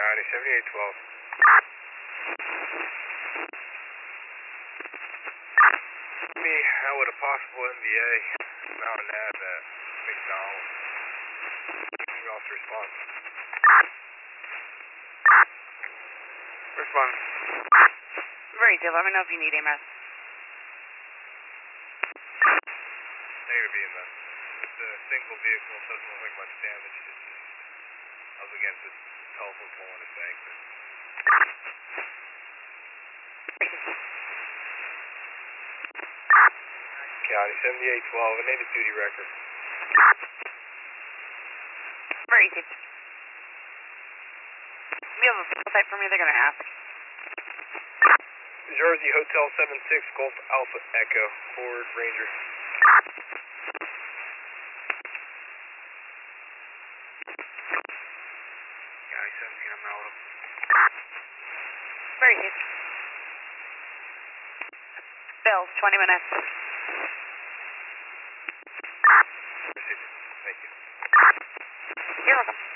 County, 7812. Me out with a possible MVA, Mountain Ave at McDonald's. Give off the response. Respond. Very good. Let me know if you need EMS. Negative EMS. It's a single vehicle, it doesn't look like much damage. It's just up against the telephone pole on its anchor. County, 7812, a native duty record. Very easy. You have a full site for me, they're going to ask. Jersey Hotel 76 Golf Alpha Echo, Ford Ranger. County 17, I'm out. Very easy. Bills, 20 minutes. Thank you. You're welcome.